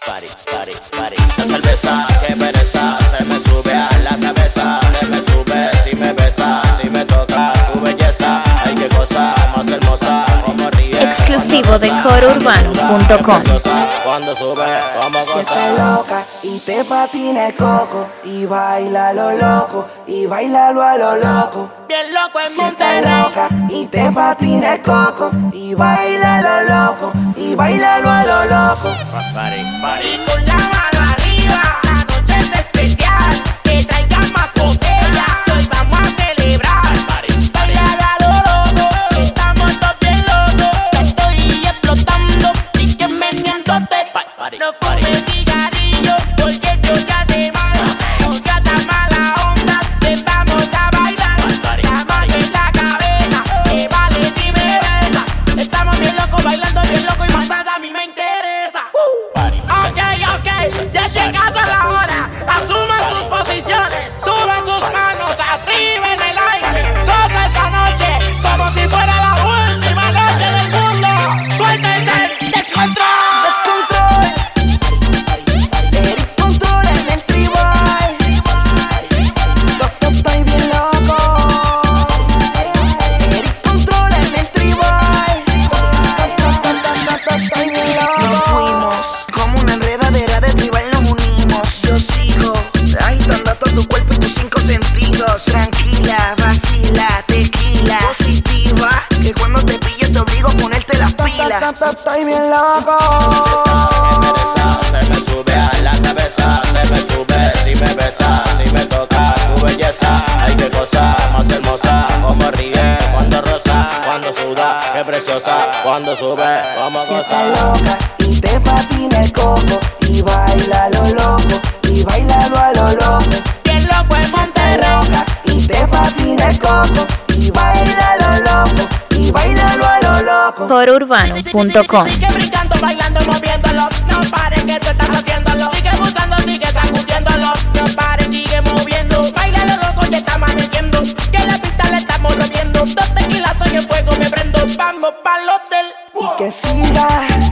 Party, party, party. La cerveza, que pereza, se me sube a la cabeza. Se me sube si me besa, si me toca tu belleza. Ay, qué cosa más hermosa, como ríe. Exclusivo de corourbano.com. Cuando sube, vamos a Siente gozar. loca y te patina el coco. Y baila lo loco, y bailalo a lo loco. Bien loco en Siente Monterrey. loca y te patina el coco. Y baila lo loco, y bailalo a lo loco. Party, party. Y con la mano arriba, la noche es especial. Que traigan más botellas, que hoy vamos a celebrar. Bailala a lo loco, que estamos todos bien locos. Que estoy explotando y que meneándote. Party, No party. fumes cigarrillo, porque yo te hace mal. No seas tan mala onda, te vamos a bailar. La mano en la cabeza, que vale si me besa. Estamos bien locos, bailando bien loco y más nada a mí me interesa. Ok, ya ha llegado la hora. Asuman sus posiciones, suban sus manos arriba en el aire. Toda esta noche, como si fuera la última noche del mundo. Suéltense el descontrol. Descontrol. Eric control en el tribal. Estoy bien loco. Eric control en el tribal. Estoy bien loco. Nos fuimos como una enredadera de tribal, nos unimos. Yo sigo agitando todo tu cuerpo y tus 5 sentidos. Tranquila, vacila, tequila, positiva, que cuando te pille te obligo a ponerte las pilas. Estoy bien loco. Que pereza, se me sube a la cabeza. Se me sube si me besa, si me toca tu belleza. Ay, qué cosa más hermosa, como ríe cuando rosa, cuando suda, qué preciosa, cuando sube, vamos a Siente gozar. loca y te patina el coco. Y baila lo loco, y bailalo a lo loco. Bien loco en Siente Monterrey. loca y te patina el coco. Y baila lo loco, y bailalo a lo loco. corourbano.com. Sigue brincando, bailando, moviéndolo. No pares que tú estás haciéndolo. Sigue abusando, sigue sacudiéndolo. No pares, sigue moviendo. Baila lo loco, ya está amaneciendo. Que la pista le estamos rompiendo. 2 tequilas, soy en fuego, me prendo. Vamos pa'l hotel. Y que siga